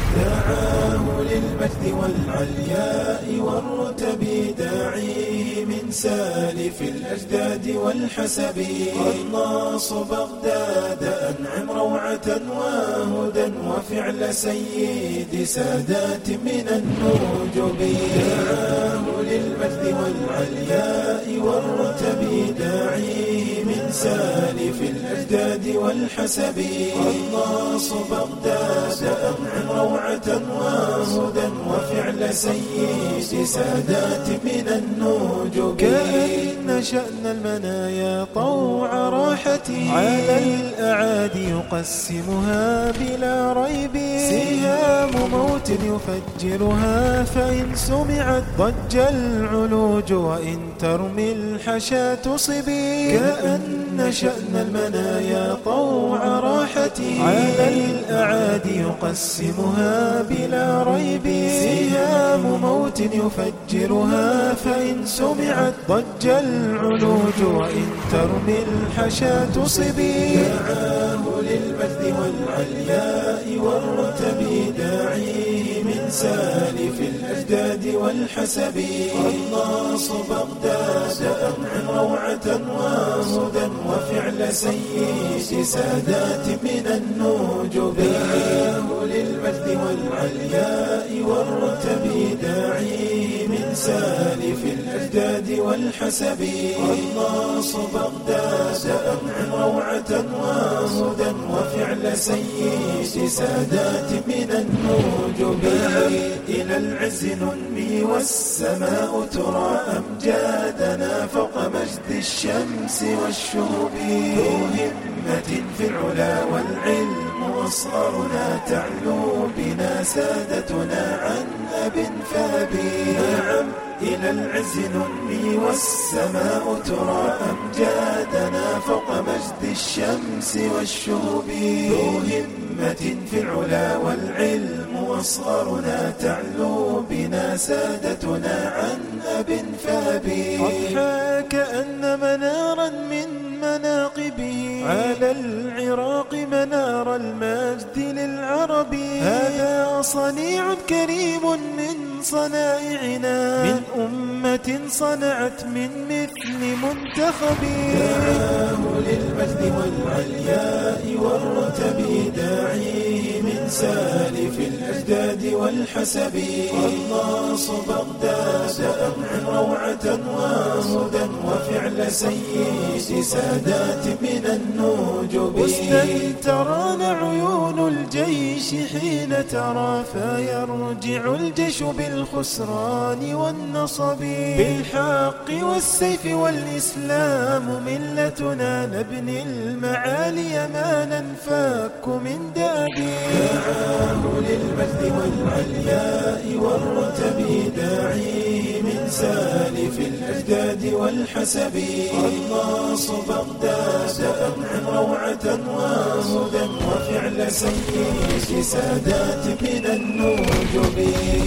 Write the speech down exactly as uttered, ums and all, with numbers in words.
دعاه للمجد والعلياء والرتب داعي من سالف الأجداد والحسب قناص بغداد أنعم روعة وهدى وفعل سيد سادات من النجب دعاه للمجد والعلياء والرتب داعي من سالف الأجداد والحسب قناص بغداد أنعم روعة وهدى وفعل سيد سادات من النجب كأن شأن المنايا طوع راحتي على الأعادي يقسمها بلا ريب سهام موت يفجرها فإن سمعت ضج العلوج وإن ترمي الحشا تصبي كأن شأن المنايا طوع راحتي على الأعادي يقسمها بلا ريب سهام موت يفجرها فإن سمعت ضج العلوج وإن ترمي الحشا تصبي دعاه للمجد والعلياء والرتب داعي من سالف الأجداد والحسب قناص بغداد أنعم روعة وهدى وفعل سيد سادات من النجب دعاه للمجد والعلياء والرتب داعي من سالف الأجداد والحسب قناص بغداد أنعم روعة وهدى وفعل سيد سادات من النجب إلى العز ننمي والسماء ترى أمجادنا فوق مجد الشمس والشهب ذو همة في العلا والعلم واصغرنا تعلو بنا سادتنا عن أب فابي نعم إلى العز ننمي والسماء ترى أمجادنا فوق مجد الشمس والشهب ذو همة في العلا والعلم واصغرنا تعلو بنا سادتنا عن أب فابي أضحى كأن منارا من مناقبه على العراق منار المجد للعرب هذا صنيع كريم من صنائعنا من أمة صنعت من مثل منتخب دعاه للمجد والعلياء والرتب داعي من سالف الأجداد والحسب قناص بغداد أنعم روعة وهدى وفعل سيد سادات من النجب استنتران عيون الجيش حين ترى فيرجع الجيش بالخسران والنصب بالحق والسيف والإسلام ملتنا نبني المعالي ما ننفك من دابي دعاه للمجد والعلياء والرتب داعي من سالف الأجداد والحسب قناص بغداد أنعم روعة وهدى وفعل سيد سادات من النجب